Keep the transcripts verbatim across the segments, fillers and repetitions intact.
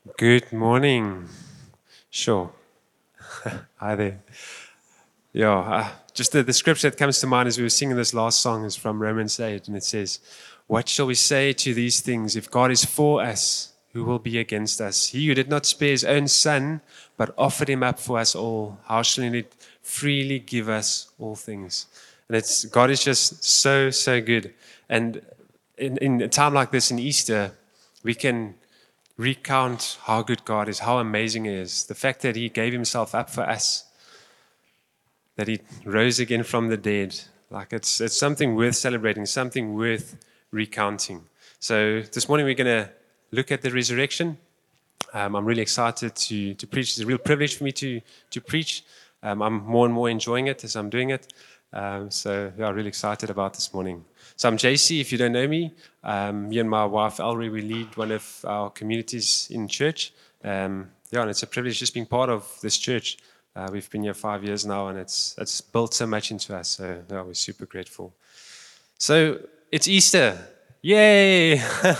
Good morning. Sure. Hi there. Yeah, uh, just the, the scripture that comes to mind as we were singing this last song is from Romans eight, and it says, "What shall we say to these things? If God is for us, who will be against us? He who did not spare his own son, but offered him up for us all, how shall he not freely give us all things?" And it's God is just so, so good. And in, in a time like this in Easter, we can recount how good God is, how amazing He is. The fact that He gave Himself up for us, that He rose again from the dead. Like it's it's something worth celebrating, something worth recounting. So this morning we're going to look at the resurrection. Um, I'm really excited to to preach. It's a real privilege for me to to preach. Um, I'm more and more enjoying it as I'm doing it. Um, so yeah, really excited about this morning. So I'm J C, if you don't know me. Um, me and my wife, Elrie, we lead one of our communities in church. Um, yeah, and it's a privilege just being part of this church. Uh, we've been here five years now, and it's it's built so much into us. So yeah, we're super grateful. So it's Easter. Yay!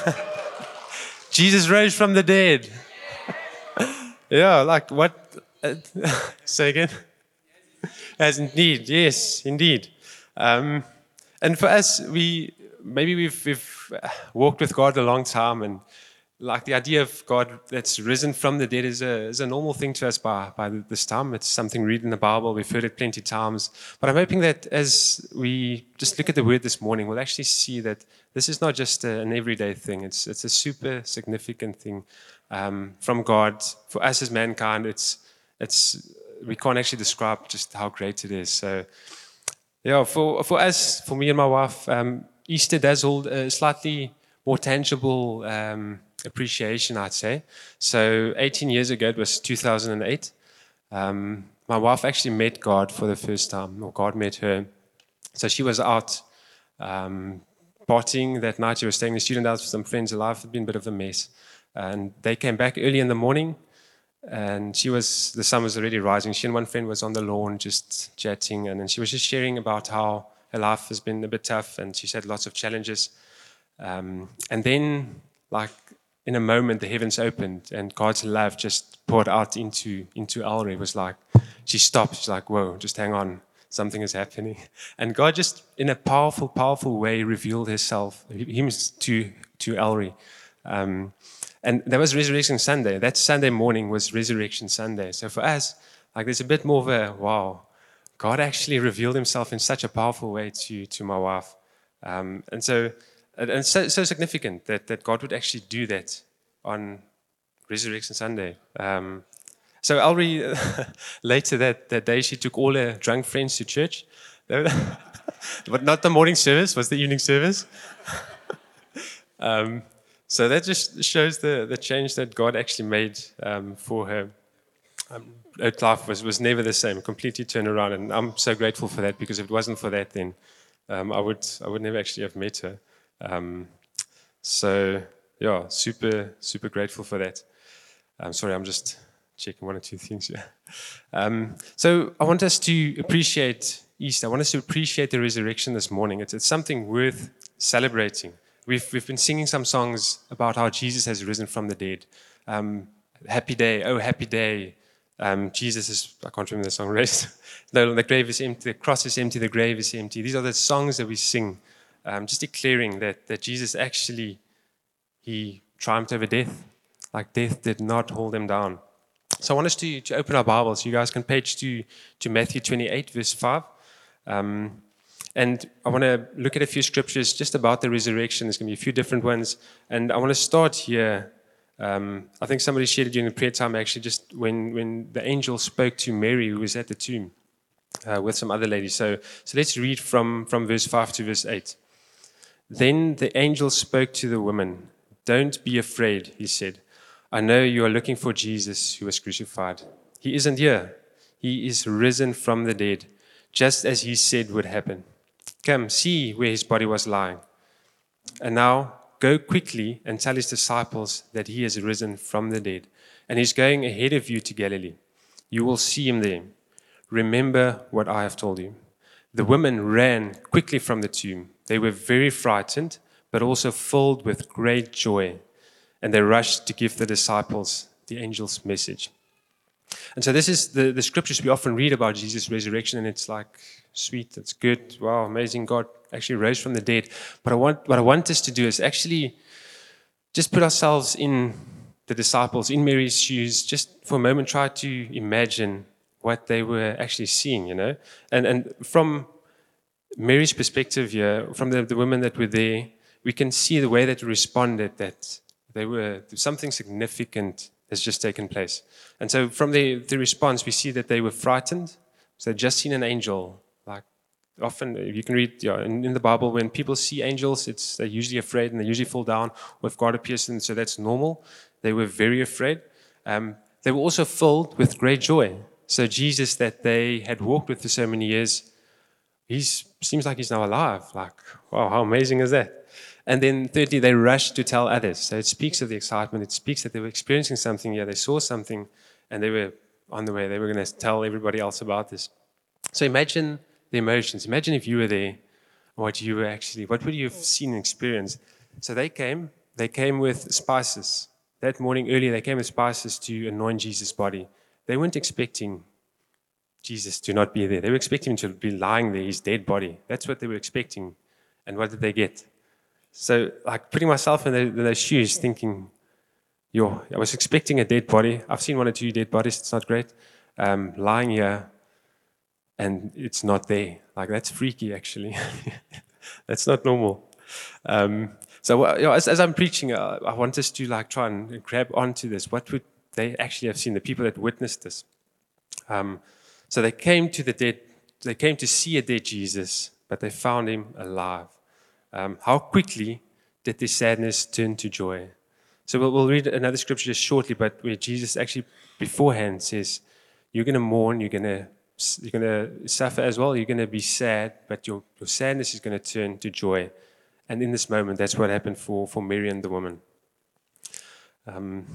Jesus rose from the dead. Yeah, like what? Uh, say again? As indeed, yes, indeed. Um, and for us, we maybe we've, we've walked with God a long time, and like the idea of God that's risen from the dead is a is a normal thing to us by by this time. It's something we read in the Bible. We've heard it plenty of times. But I'm hoping that as we just look at the Word this morning, we'll actually see that this is not just a, an everyday thing. It's it's a super significant thing um, from God for us as mankind. It's it's we can't actually describe just how great it is. So, yeah, for for us, for me and my wife, um, Easter does hold a slightly more tangible um, appreciation, I'd say. So, eighteen years ago, it was two thousand eight. Um, my wife actually met God for the first time, or God met her. So she was out um, partying that night. She was staying in the student house with some friends. Her life had been a bit of a mess, and they came back early in the morning. And she was, the sun was already rising. She and one friend was on the lawn just chatting. And then she was just sharing about how her life has been a bit tough. And she's had lots of challenges. Um, and then, like, in a moment, the heavens opened. And God's love just poured out into, into Elrie. It was like, she stopped. She's like, whoa, just hang on. Something is happening. And God just, in a powerful, powerful way, revealed Himself, Him to, to Elrie. Um, And that was Resurrection Sunday. That Sunday morning was Resurrection Sunday. So for us, like there's a bit more of a, wow, God actually revealed Himself in such a powerful way to, to my wife. Um, and so and it's so, so significant that, that God would actually do that on Resurrection Sunday. Um, so Elrie, later that, that day, she took all her drunk friends to church. But not the morning service, was the evening service. um, So that just shows the, the change that God actually made um, for her. Um, her life was, was never the same, completely turned around. And I'm so grateful for that, because if it wasn't for that, then um, I would I would never actually have met her. Um, so, yeah, super, super grateful for that. I'm sorry, I'm just checking one or two things here. Um, so I want us to appreciate Easter. I want us to appreciate the resurrection this morning. It's, it's something worth celebrating. We've, we've been singing some songs about how Jesus has risen from the dead. Um, happy day, oh, happy day. Um, Jesus is, I can't remember the song, raised. No, the grave is empty, the cross is empty, the grave is empty. These are the songs that we sing, um, just declaring that, that Jesus actually, He triumphed over death. Like death did not hold Him down. So I want us to, to open our Bibles. You guys can page to, to Matthew twenty-eight, verse five. Um, And I want to look at a few scriptures just about the resurrection. There's going to be a few different ones. And I want to start here. Um, I think somebody shared it during the prayer time, actually, just when, when the angel spoke to Mary, who was at the tomb uh, with some other ladies. So, so let's read from, from verse five to verse eight. Then the angel spoke to the woman. "Don't be afraid," he said. "I know you are looking for Jesus who was crucified. He isn't here. He is risen from the dead, just as He said would happen. Come, see where His body was lying. And now go quickly and tell His disciples that He has risen from the dead, and He's going ahead of you to Galilee. You will see Him there. Remember what I have told you." The women ran quickly from the tomb. They were very frightened, but also filled with great joy. And they rushed to give the disciples the angel's message. And so this is the, the scriptures we often read about Jesus' resurrection, and it's like, sweet, it's good, wow, amazing, God actually rose from the dead. But I want, what I want us to do is actually just put ourselves in the disciples, in Mary's shoes, just for a moment try to imagine what they were actually seeing, you know. And and from Mary's perspective here, from the, the women that were there, we can see the way that they responded, that they were, something significant has just taken place. And so from the, the response, we see that they were frightened. So they'd just seen an angel. Like often, you can read yeah, in, in the Bible, when people see angels, it's they're usually afraid and they usually fall down, or if God appears to them, so that's normal. They were very afraid. Um, they were also filled with great joy. So Jesus that they had walked with for so many years, he seems like he's now alive. Like, wow, how amazing is that? And then thirdly, they rushed to tell others. So it speaks of the excitement. It speaks that they were experiencing something here. They saw something, and they were on the way. They were going to tell everybody else about this. So imagine the emotions. Imagine if you were there, what you were actually, what would you have seen and experienced? So they came. They came with spices. That morning early, they came with spices to anoint Jesus' body. They weren't expecting Jesus to not be there. They were expecting him to be lying there, his dead body. That's what they were expecting. And what did they get? So, like, putting myself in, the, in those shoes, thinking, yo, I was expecting a dead body. I've seen one or two dead bodies. It's not great. Um, lying here, and it's not there. Like, that's freaky, actually. That's not normal. Um, so, you know, as, as I'm preaching, uh, I want us to, like, try and grab onto this. What would they actually have seen, the people that witnessed this? Um, so they came to the dead, they came to see a dead Jesus, but they found him alive. Um, how quickly did their sadness turn to joy? So we'll, we'll read another scripture just shortly, but where Jesus actually beforehand says, you're going to mourn, you're going to you're going to suffer as well, you're going to be sad, but your, your sadness is going to turn to joy. And in this moment, that's what happened for, for Mary and the woman. Um,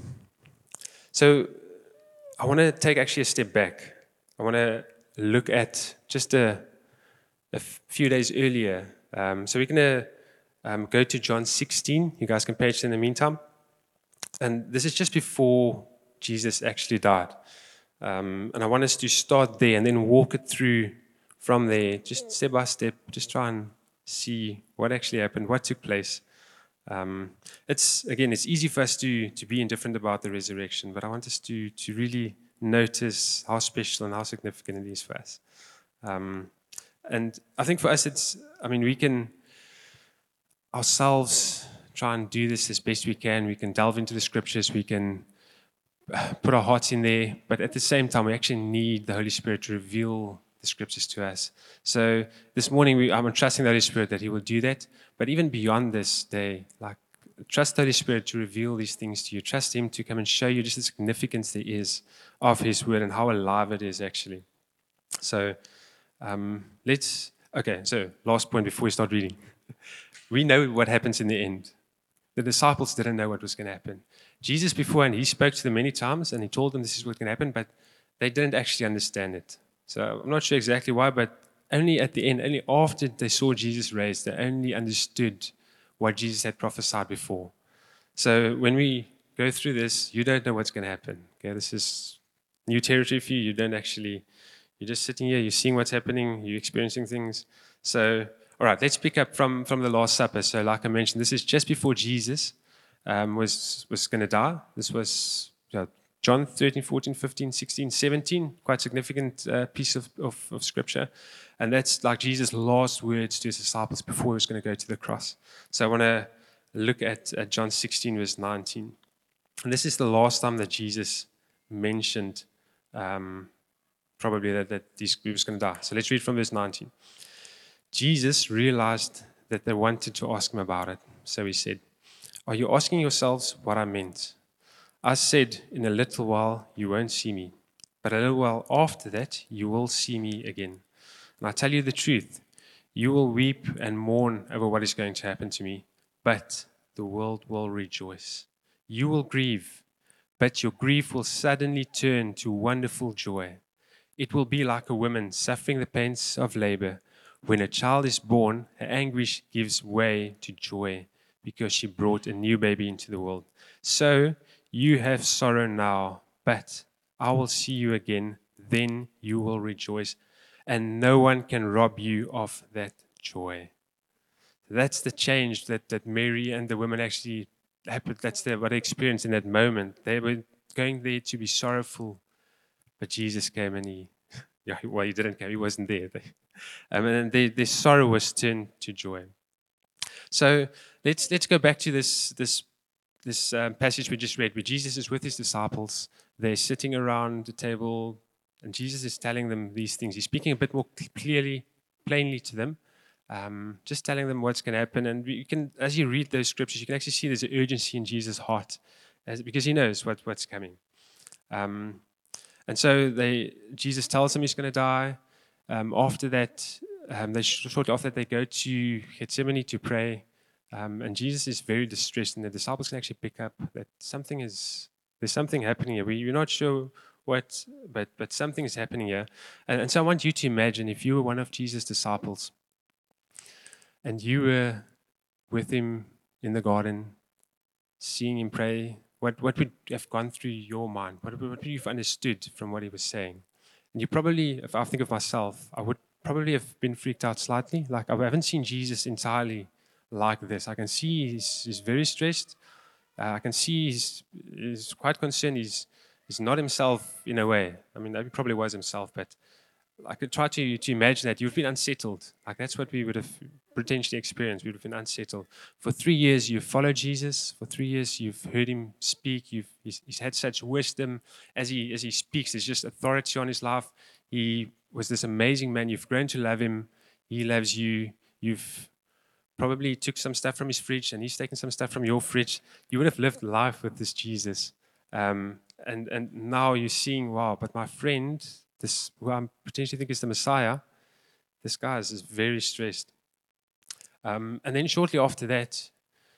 so I want to take actually a step back. I want to look at just a, a few days earlier. Um, so we're going to um, go to John sixteen. You guys can page it in the meantime. And this is just before Jesus actually died. Um, and I want us to start there and then walk it through from there, just step by step, just try and see what actually happened, what took place. Um, it's again, it's easy for us to, to be indifferent about the resurrection, but I want us to, to really notice how special and how significant it is for us. Um, And I think for us, it's, I mean, we can ourselves try and do this as best we can. We can delve into the scriptures. We can put our hearts in there. But at the same time, we actually need the Holy Spirit to reveal the scriptures to us. So this morning, we, I'm trusting the Holy Spirit that he will do that. But even beyond this day, like, trust the Holy Spirit to reveal these things to you. Trust him to come and show you just the significance there is of his word and how alive it is actually. So, Um, let's, okay, so last point before we start reading. We know what happens in the end. The disciples didn't know what was going to happen. Jesus beforehand, he spoke to them many times and he told them this is what's going to happen, but they didn't actually understand it. So I'm not sure exactly why, but only at the end, only after they saw Jesus raised, they only understood what Jesus had prophesied before. So when we go through this, you don't know what's going to happen. Okay, this is new territory for you. You don't actually... You're just sitting here, you're seeing what's happening, you're experiencing things. So, all right, let's pick up from, from the Last Supper. So, like I mentioned, this is just before Jesus um, was, was going to die. This was you know, John thirteen, fourteen, fifteen, sixteen, seventeen, quite significant uh, piece of, of, of scripture. And that's like Jesus' last words to his disciples before he was going to go to the cross. So, I want to look at, at John sixteen, verse nineteen. And this is the last time that Jesus mentioned um, probably that, that this group was going to die. So let's read from verse nineteen. Jesus realized that they wanted to ask him about it. So he said, are you asking yourselves what I meant? I said, in a little while you won't see me, but a little while after that you will see me again. And I tell you the truth, you will weep and mourn over what is going to happen to me, but the world will rejoice. You will grieve, but your grief will suddenly turn to wonderful joy. It will be like a woman suffering the pains of labor. When a child is born, her anguish gives way to joy because she brought a new baby into the world. So You have sorrow now, but I will see you again. Then you will rejoice, and no one can rob you of that joy. That's the change that, that Mary and the women actually happened. That's the, what they experienced in that moment. They were going there to be sorrowful, but Jesus came and he, yeah, well, he didn't come. He wasn't there. They, um, and their, their sorrow was turned to joy. So let's let's go back to this this this um, passage we just read, where Jesus is with his disciples. They're sitting around the table, and Jesus is telling them these things. He's speaking a bit more clearly, plainly to them, um, just telling them what's going to happen. And you can, as you read those scriptures, you can actually see there's an urgency in Jesus' heart, as, because he knows what, what's coming. Um, and so they, Jesus tells them he's going to die. Um, after that, um, they shortly after that, they go to Gethsemane to pray. Um, and Jesus is very distressed, and the disciples can actually pick up that something is, there's something happening here. We, we're not sure what, but but something is happening here. And, and so I want you to imagine if you were one of Jesus' disciples, and you were with him in the garden, seeing him pray. What what would have gone through your mind? What, what would you have understood from what he was saying? And you probably, if I think of myself, I would probably have been freaked out slightly. Like, I haven't seen Jesus entirely like this. I can see he's, he's very stressed. Uh, I can see he's, he's quite concerned. He's, he's not himself in a way. I mean, he probably was himself, but I could try to, to imagine that you've been unsettled. Like, that's what we would have potentially experienced. We would have been unsettled. For three years, you've followed Jesus. For three years, you've heard him speak. You've, he's, he's had such wisdom. As he, as he speaks, there's just authority on his life. He was this amazing man. You've grown to love him. He loves you. You've probably took some stuff from his fridge, and he's taken some stuff from your fridge. You would have lived life with this Jesus. Um, and, and now you're seeing, wow, but my friend, this who I potentially think is the Messiah, this guy is very stressed. Um, and then shortly after that,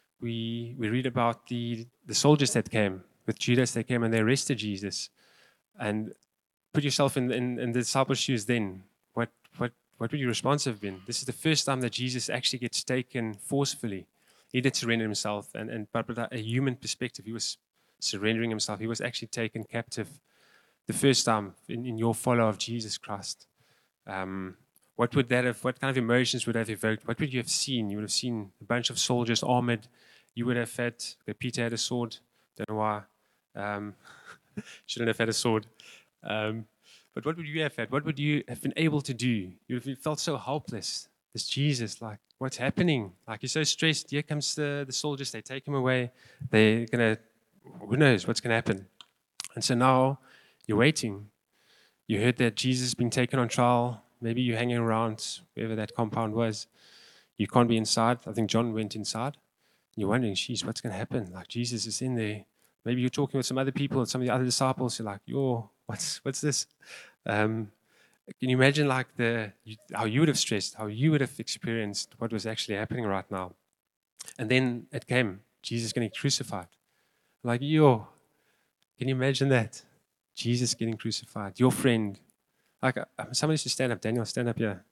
we we read about the, the soldiers that came with Judas. They came and they arrested Jesus. And put yourself in, in, in the disciples' shoes then. What, what, what would your response have been? This is the first time that Jesus actually gets taken forcefully. He did surrender himself, and, and but with a human perspective, he was surrendering himself. He was actually taken captive the first time in, in your follow of Jesus Christ. Um, what would that have, what kind of emotions would that have evoked? What would you have seen? You would have seen a bunch of soldiers armored. You would have had, okay, Peter had a sword. Don't know why. Um, shouldn't have had a sword. Um, but what would you have had? What would you have been able to do? You would have felt so helpless. This Jesus, like, what's happening? Like, you're so stressed. Here comes the, the soldiers. They take him away. They're going to, who knows what's going to happen? And so now you're waiting. You heard that Jesus has been taken on trial. Maybe you're hanging around wherever that compound was. You can't be inside. I think John went inside. You're wondering, geez, what's going to happen? Like, Jesus is in there. Maybe you're talking with some other people, some of the other disciples. You're like, yo, what's what's this? Um, can you imagine like the you, how you would have stressed, how you would have experienced what was actually happening right now? And then it came, Jesus getting crucified. Like, yo, can you imagine that? Jesus getting crucified, your friend. Like, uh, somebody should stand up. Daniel, stand up here.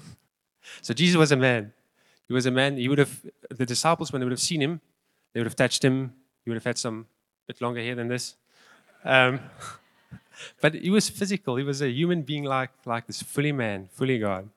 So Jesus was a man. He was a man. He would have, the disciples, when they would have seen him, they would have touched him. He would have had some bit longer hair than this. Um, but he was physical. He was a human being like, like this, fully man, fully God.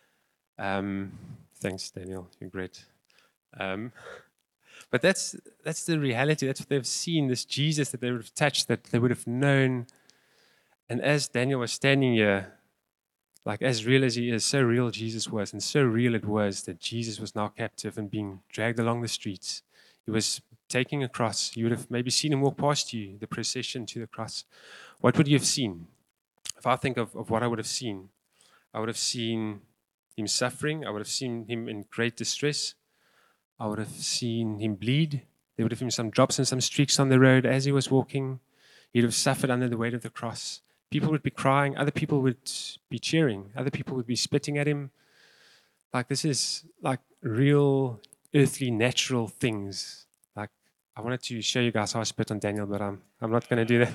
Um, thanks, Daniel. You're great. Um, but that's that's the reality. That's what they've seen, this Jesus that they would have touched, that they would have known. And as Daniel was standing here, like, as real as he is, so real Jesus was, and so real it was that Jesus was now captive and being dragged along the streets. He was taking a cross. You would have maybe seen him walk past you, the procession to the cross. What would you have seen? If I think of, of what I would have seen, I would have seen him suffering. I would have seen him in great distress. I would have seen him bleed. There would have been some drops and some streaks on the road as he was walking. He'd have suffered under the weight of the cross. People would be crying. Other people would be cheering. Other people would be spitting at him. Like, this is like real earthly, natural things. Like, I wanted to show you guys how I spit on Daniel, but I'm I'm not going to do that.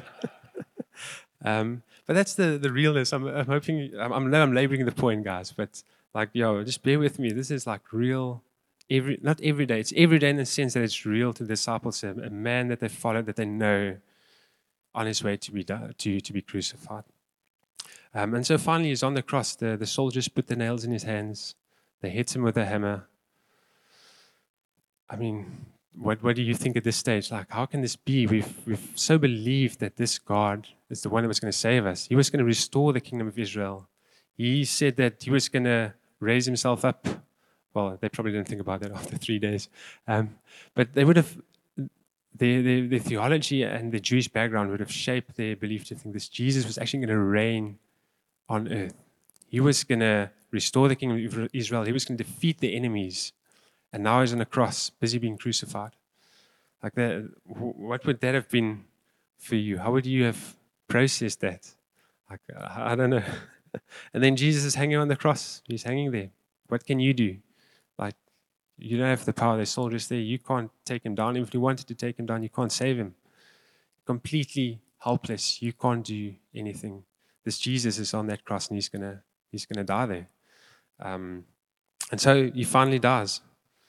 um, but that's the the realness. I'm, I'm hoping. I'm, I'm, I'm laboring the point, guys. But like, yo, just bear with me. This is like real every not every day. It's every day in the sense that it's real to the disciples, a, a man that they follow, that they know, on his way to be di- to to be crucified. Um, and so finally, he's on the cross. The the soldiers put the nails in his hands. They hit him with a hammer. I mean, what what do you think at this stage? Like, how can this be? We've we've so believed that this God is the one that was going to save us. He was going to restore the kingdom of Israel. He said that he was going to raise himself up. Well, they probably didn't think about that after three days. Um, but they would have, their, their, their theology and the Jewish background would have shaped their belief to think this Jesus was actually going to reign on earth. He was going to restore the kingdom of Israel. He was going to defeat the enemies. And now he's on a cross, busy being crucified. Like that, what would that have been for you? How would you have processed that? Like, I don't know. And then Jesus is hanging on the cross. He's hanging there. What can you do? Like, you don't have the power. There's soldiers there. You can't take him down. If you wanted to take him down, you can't save him. Completely helpless. You can't do anything. This Jesus is on that cross, and he's gonna he's gonna die there. Um, and so he finally dies.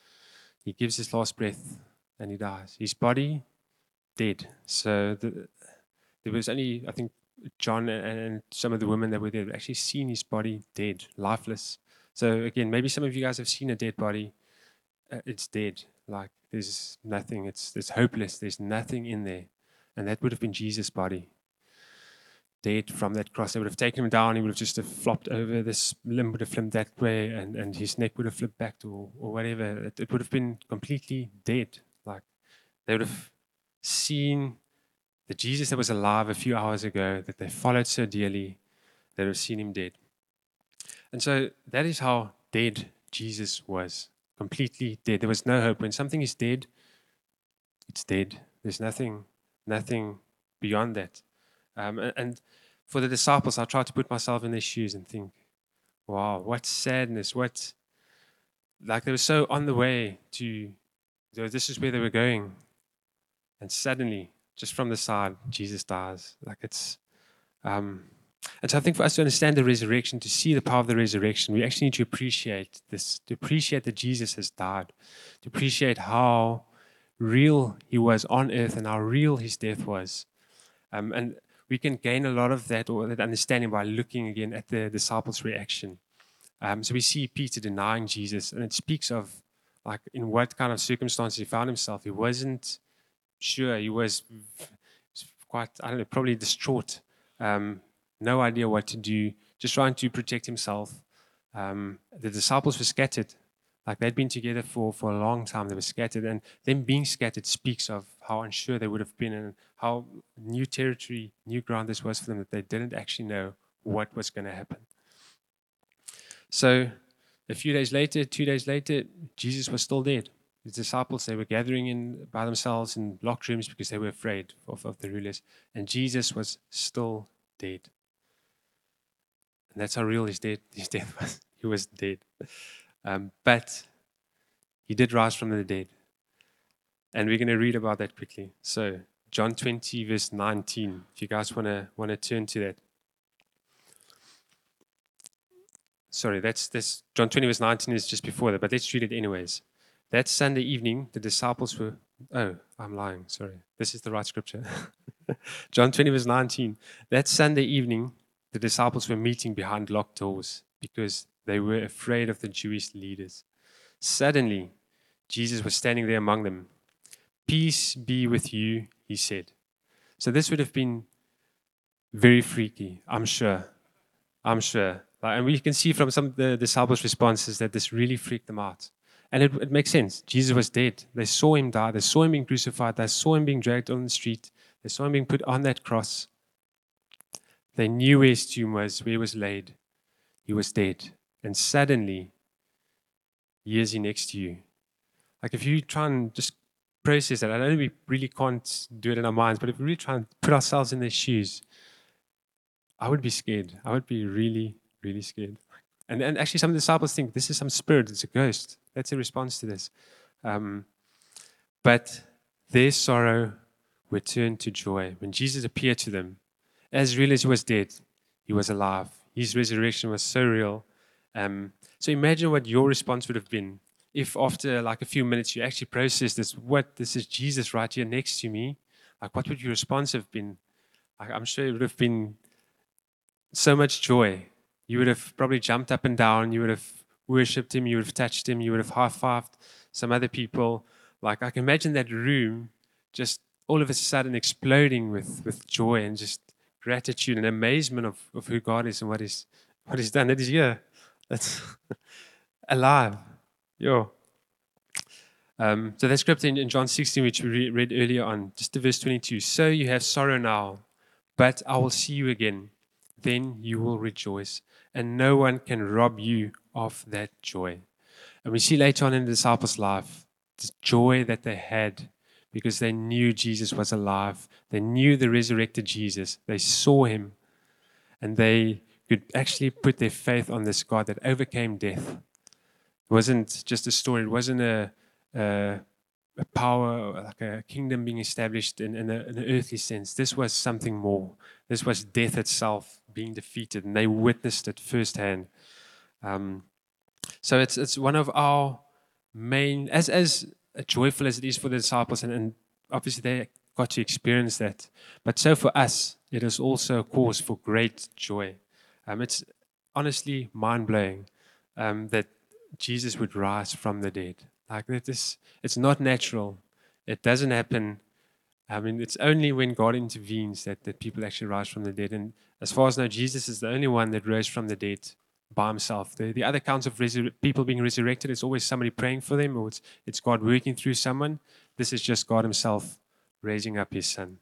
He gives his last breath, and he dies. His body dead. So the, there was only, I think, John and some of the women that were there had actually seen his body dead, lifeless. So again, maybe some of you guys have seen a dead body. Uh, it's dead. Like, there's nothing. It's it's hopeless. There's nothing in there. And that would have been Jesus' body. Dead from that cross. They would have taken him down. He would have just have flopped over. This limb would have flipped that way, and, and his neck would have flipped back to, or whatever. It, it would have been completely dead. Like, they would have seen the Jesus that was alive a few hours ago, that they followed so dearly, they would have seen him dead. And so that is how dead Jesus was. Completely dead. There was no hope. When something is dead, it's dead. There's nothing, nothing beyond that. Um, and, and for the disciples, I try to put myself in their shoes and think, wow, what sadness, what, like they were so on the way to, this is where they were going. And suddenly, just from the side, Jesus dies. Like it's, um, and so I think for us to understand the resurrection, to see the power of the resurrection, we actually need to appreciate this, to appreciate that Jesus has died, to appreciate how real he was on earth and how real his death was. Um, and we can gain a lot of that or that understanding by looking again at the disciples' reaction. Um, so we see Peter denying Jesus, and it speaks of like in what kind of circumstances he found himself. He wasn't sure. He was quite, I don't know, probably distraught. Um, no idea what to do, just trying to protect himself. Um, the disciples were scattered. Like they'd been together for, for a long time. They were scattered. And them being scattered speaks of how unsure they would have been and how new territory, new ground this was for them, that they didn't actually know what was going to happen. So a few days later, two days later, Jesus was still dead. His disciples, they were gathering in by themselves in locked rooms because they were afraid of, of the rulers. And Jesus was still dead. And that's how real his death, his death was. He was dead. Um, but he did rise from the dead. And we're going to read about that quickly. So John twenty, verse nineteen, if you guys want to want to turn to that. Sorry, that's this John twenty, verse nineteen is just before that, but let's read it anyways. That Sunday evening, the disciples were, oh, I'm lying, sorry. This is the right scripture. John twenty, verse nineteen. That Sunday evening, the disciples were meeting behind locked doors because they were afraid of the Jewish leaders. Suddenly, Jesus was standing there among them. Peace be with you, he said. So this would have been very freaky, I'm sure. I'm sure. And we can see from some of the disciples' responses that this really freaked them out. And it, it makes sense. Jesus was dead. They saw him die. They saw him being crucified. They saw him being dragged on the street. They saw him being put on that cross. They knew where his tomb was, where he was laid. He was dead. And suddenly, here is he next to you. Like if you try and just process that, I know we really can't do it in our minds, but if we really try and put ourselves in their shoes, I would be scared. I would be really, really scared. And, and actually some of the disciples think this is some spirit, it's a ghost. That's a response to this. Um, but their sorrow would turn to joy. When Jesus appeared to them, as real as he was dead, he was alive. His resurrection was so real. Um, so imagine what your response would have been if after like a few minutes you actually process this, what, this is Jesus right here next to me, like what would your response have been? Like, I'm sure it would have been so much joy. You would have probably jumped up and down. You would have worshipped him. You would have touched him. You would have high-fived some other people. Like, I can imagine that room just all of a sudden exploding with, with joy and just gratitude and amazement of, of who God is and what he's, what he's done. That is here. That's alive. Yo. Um, so that scripture in, in John sixteen, which we re- read earlier on, just to verse twenty-two. So you have sorrow now, but I will see you again. Then you will rejoice, and no one can rob you of that joy. And we see later on in the disciples' life, the joy that they had because they knew Jesus was alive. They knew the resurrected Jesus. They saw him, and they could actually put their faith on this God that overcame death. It wasn't just a story. It wasn't a, a, a power, like a kingdom being established in, in, a, in an earthly sense. This was something more. This was death itself being defeated, and they witnessed it firsthand. Um, so it's it's one of our main, as as joyful as it is for the disciples, and, and obviously they got to experience that. But so for us, it is also a cause for great joy. Um, it's honestly mind-blowing um, that Jesus would rise from the dead. Like that is, it's not natural. It doesn't happen. I mean, it's only when God intervenes that, that people actually rise from the dead. And as far as I know, Jesus is the only one that rose from the dead by himself. The, the other accounts of resur- people being resurrected, it's always somebody praying for them, or it's, it's God working through someone. This is just God himself raising up his son.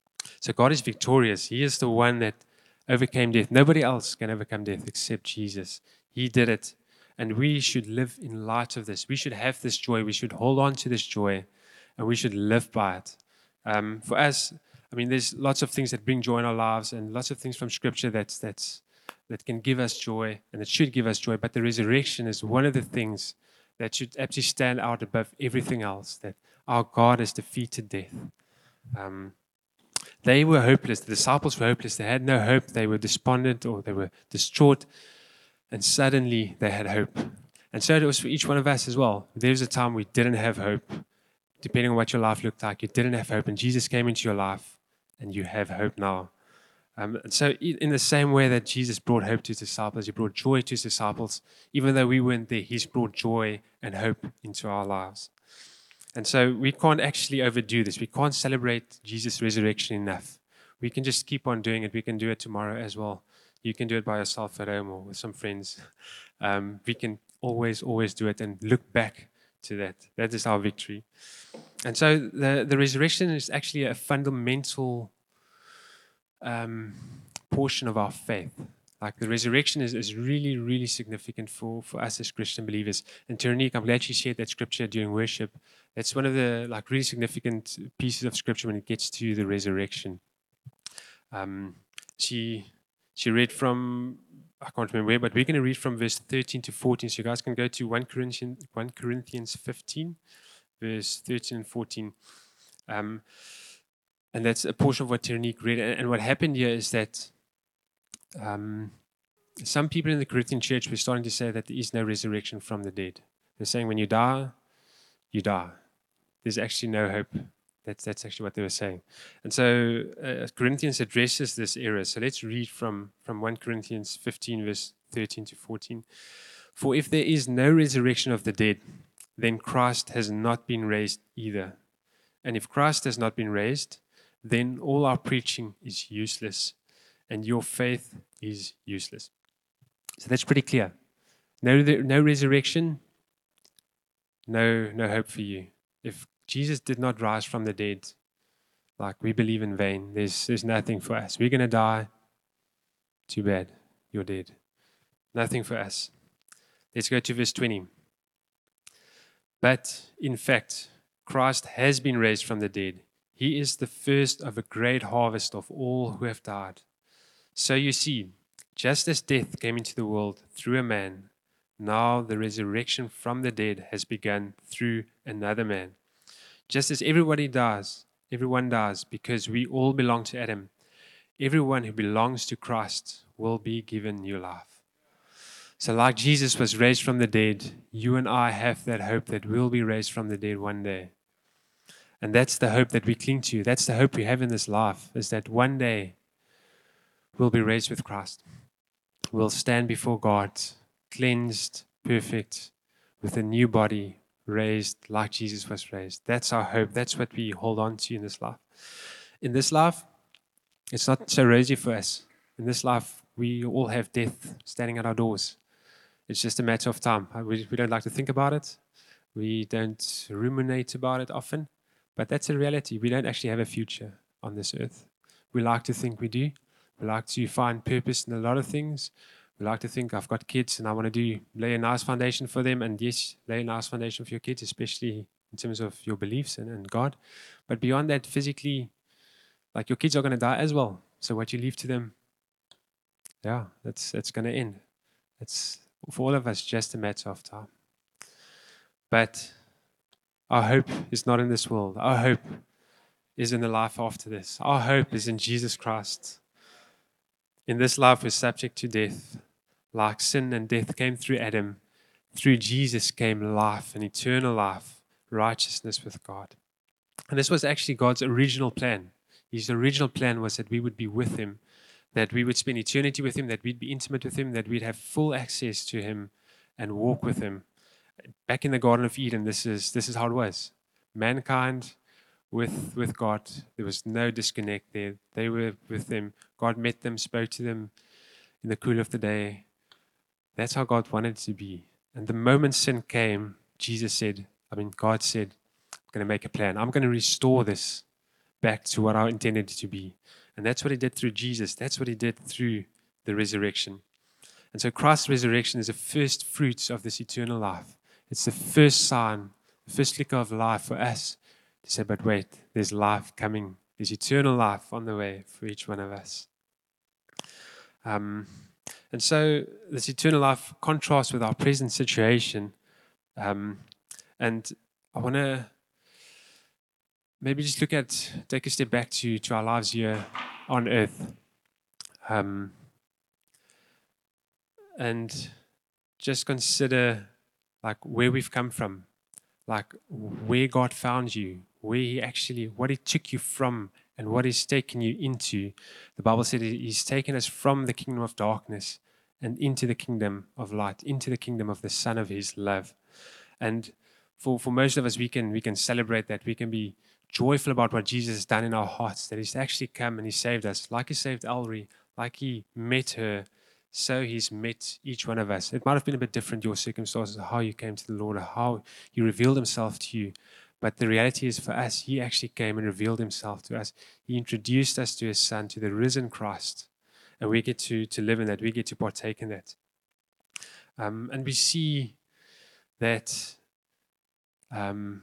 So God is victorious. He is the one that overcame death. Nobody else can overcome death except Jesus. He did it. And we should live in light of this. We should have this joy. We should hold on to this joy, and we should live by it. Um, for us, I mean, there's lots of things that bring joy in our lives, and lots of things from Scripture that's that's that can give us joy, and it should give us joy. But the resurrection is one of the things that should absolutely stand out above everything else. That our God has defeated death. Um, they were hopeless. The disciples were hopeless. They had no hope. They were despondent, or they were distraught. And suddenly they had hope. And so it was for each one of us as well. There was a time we didn't have hope. Depending on what your life looked like, you didn't have hope. And Jesus came into your life, and you have hope now. Um, and so in the same way that Jesus brought hope to his disciples, he brought joy to his disciples. Even though we weren't there, he's brought joy and hope into our lives. And so we can't actually overdo this. We can't celebrate Jesus' resurrection enough. We can just keep on doing it. We can do it tomorrow as well. You can do it by yourself at home or with some friends. Um, we can always, always do it and look back to that. That is our victory. And so the, the resurrection is actually a fundamental um, portion of our faith. Like the resurrection is, is really, really significant for, for us as Christian believers. And Teronique, I'm glad she shared that scripture during worship. That's one of the like really significant pieces of scripture when it gets to the resurrection. Um, she... She read from, I can't remember where, but we're going to read from verse thirteen to fourteen. So you guys can go to First Corinthians, First Corinthians fifteen, verse thirteen and fourteen. Um, and that's a portion of what Teronique read. And, and what happened here is that um, some people in the Corinthian church were starting to say that there is no resurrection from the dead. They're saying when you die, you die. There's actually no hope. That's, that's actually what they were saying. And so uh, Corinthians addresses this error. So let's read from, from First Corinthians fifteen, verse thirteen to fourteen. For if there is no resurrection of the dead, then Christ has not been raised either. And if Christ has not been raised, then all our preaching is useless, and your faith is useless. So that's pretty clear. No, no resurrection, no, no hope for you. If Jesus did not rise from the dead, like we believe in vain. There's, there's nothing for us. We're going to die. Too bad. You're dead. Nothing for us. Let's go to verse twenty. But in fact, Christ has been raised from the dead. He is the first of a great harvest of all who have died. So you see, just as death came into the world through a man, now the resurrection from the dead has begun through another man. Just as everybody dies, everyone dies because we all belong to Adam. Everyone who belongs to Christ will be given new life. So like Jesus was raised from the dead, you and I have that hope that we'll be raised from the dead one day. And that's the hope that we cling to. That's the hope we have in this life, is that one day we'll be raised with Christ. We'll stand before God, cleansed, perfect, with a new body, raised like Jesus was raised. That's our hope. That's what we hold on to in this life. In this life, it's not so rosy for us. In this life, we all have death standing at our doors. It's just a matter of time. We, we don't like to think about it. We don't ruminate about it often. But that's a reality. We don't actually have a future on this earth. We like to think we do. We like to find purpose in a lot of things. We like to think, I've got kids and I want to do lay a nice foundation for them. And yes, lay a nice foundation for your kids, especially in terms of your beliefs and, and God. But beyond that, physically, like your kids are going to die as well. So what you leave to them, yeah, that's that's going to end. It's for all of us just a matter of time. But our hope is not in this world. Our hope is in the life after this. Our hope is in Jesus Christ. In this life, we're subject to death. Like sin and death came through Adam, through Jesus came life, an eternal life, righteousness with God. And this was actually God's original plan. His original plan was that we would be with Him, that we would spend eternity with Him, that we'd be intimate with Him, that we'd have full access to Him and walk with Him. Back in the Garden of Eden, this is this is how it was. Mankind with with God, there was no disconnect there. They were with Him. God met them, spoke to them in the cool of the day. That's how God wanted it to be. And the moment sin came, Jesus said, I mean, God said, I'm going to make a plan. I'm going to restore this back to what I intended it to be. And that's what He did through Jesus. That's what He did through the resurrection. And so Christ's resurrection is the first fruits of this eternal life. It's the first sign, the first flicker of life for us to say, but wait, there's life coming. There's eternal life on the way for each one of us. Um, and so this eternal life contrasts with our present situation. Um, and I want to maybe just look at, take a step back to, to our lives here on earth. Um, and just consider like where we've come from, like where God found you, where He actually, what He took you from and what He's taken you into. The Bible said He's taken us from the kingdom of darkness and into the kingdom of light, into the kingdom of the Son of His love. And for, for most of us, we can we can celebrate that. We can be joyful about what Jesus has done in our hearts, that He's actually come and He saved us, like He saved Ellery, like He met her. So He's met each one of us. It might have been a bit different, your circumstances, how you came to the Lord, or how He revealed Himself to you. But the reality is for us, He actually came and revealed Himself to us. He introduced us to His Son, to the risen Christ. And we get to, to live in that. We get to partake in that. Um, and we see that um,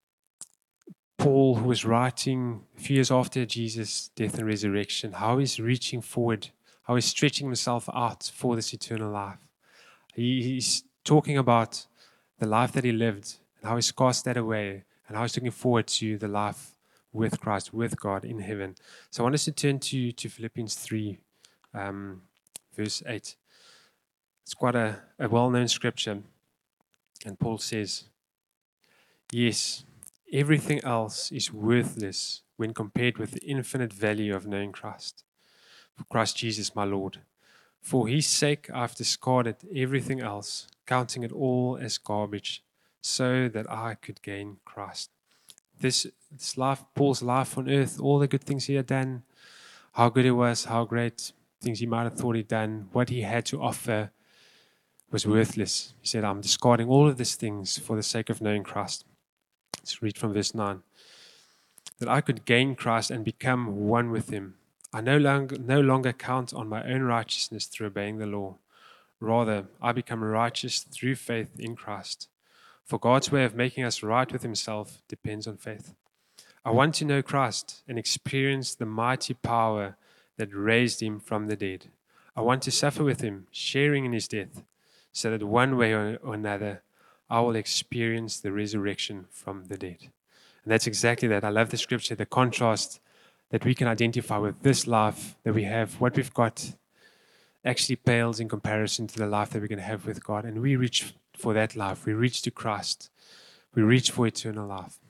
Paul, who was writing a few years after Jesus' death and resurrection, how he's reaching forward, how he's stretching himself out for this eternal life. He, he's talking about the life that he lived and how he's cast that away and how he's looking forward to the life with Christ, with God in heaven. So I want us to turn to, to Philippians three, um, verse eight. It's quite a, a well-known scripture. And Paul says, yes, everything else is worthless when compared with the infinite value of knowing Christ. For Christ Jesus, my Lord. For His sake, I've discarded everything else, counting it all as garbage, so that I could gain Christ. This, this life, Paul's life on earth, all the good things he had done, how good it was, how great things he might have thought he'd done, what he had to offer was worthless. He said, I'm discarding all of these things for the sake of knowing Christ. Let's read from verse nine. That I could gain Christ and become one with Him. I no longer, no longer count on my own righteousness through obeying the law. Rather, I become righteous through faith in Christ. For God's way of making us right with Himself depends on faith. I want to know Christ and experience the mighty power that raised Him from the dead. I want to suffer with Him, sharing in His death, so that one way or another I will experience the resurrection from the dead. And that's exactly that. I love the scripture, the contrast that we can identify with this life that we have, what we've got actually pales in comparison to the life that we're going to have with God. And we reach for that life. We reach to Christ. We reach for eternal life.